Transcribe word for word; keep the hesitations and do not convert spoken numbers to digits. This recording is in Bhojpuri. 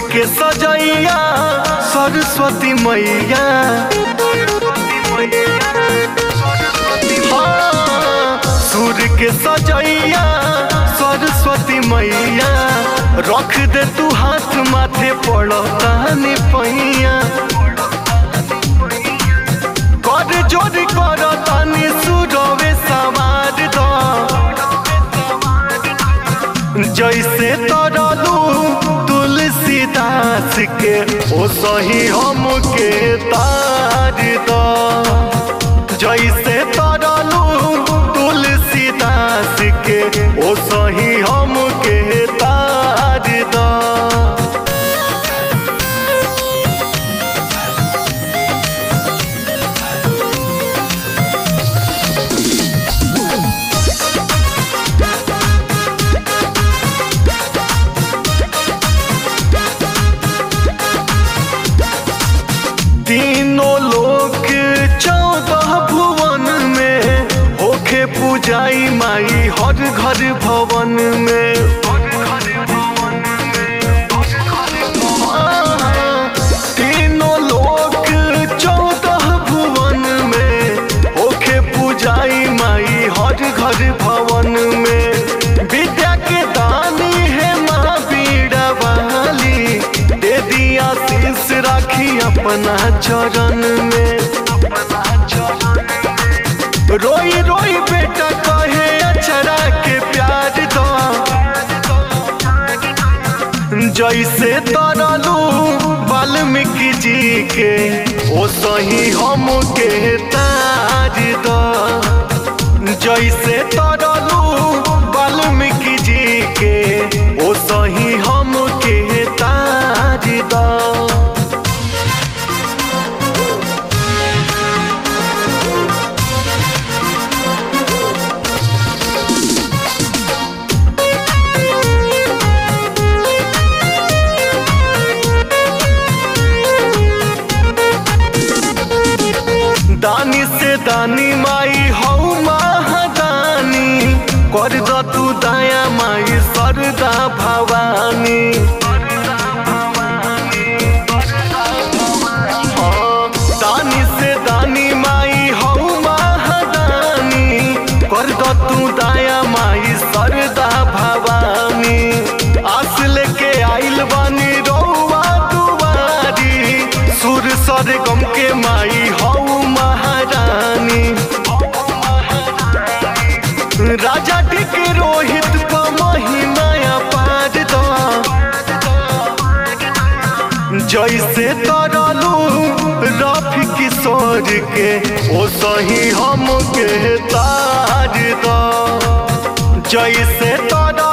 के सजैया सरस्वती मैया, हाँ सुर के सजैया सरस्वती मैया, रख दे तू हाथ माथे पड़ता नि पैया, कर जोर कर तानी सुरवे सवार दो, जैसे तरलू तुलसीदास के ओ सही हम के तार दो, जैसे तरलू तुलसीदास के ओ सही हम के तार दो। तीनों लोक चौदह भुवन में होखे पूजाई माई हर घर भवन में, तीनों लोक चौदह भुवन में होखे पूजाई माई हर घर भवन में, विद्या के दानी है माँ बीड़ा वाली, दे दिया शीश राखी अपना चरण में, रोई रोई बेटा कहे अचरा के प्यार दो, जैसे तरलू वाल्मीकि जी के ओ सही हम के ताज दो, जैसे तरलू वाल्मीकि जी के ओ सही हम के ताज दो। दानी से दानी माई हऊ महादानी, कर द तू दया माई सरदा भवानी, दानी से दानी माई हऊ महादानी, कर द तू दया माई सरदा भवानी, आस लेके आइल बानी रउआ दुआरी, सुर सरगम के माई हऊ महारानी, राजा टिक रोहित को महिमा पार दो, जैसे तरलू रफी किशोर के ओ सही हम के तार दो, जैसे तरलू